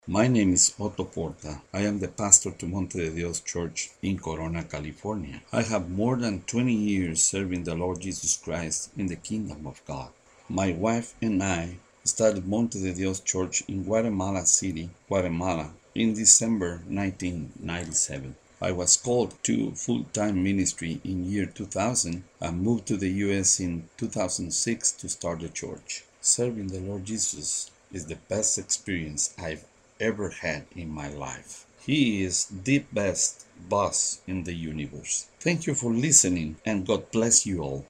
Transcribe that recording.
My name is Otto Porta. I am the pastor to Monte de Dios Church in Corona, California. I have more than 20 years serving the Lord Jesus Christ in the kingdom of God. My wife and I started Monte de Dios Church in Guatemala City, Guatemala, in December 1997. I was called to full-time ministry in year 2000 and moved to the U.S. in 2006 to start the church. Serving the Lord Jesus is the best experience I've ever had in my life. He is the best boss in the universe. Thank you for listening and God bless you all.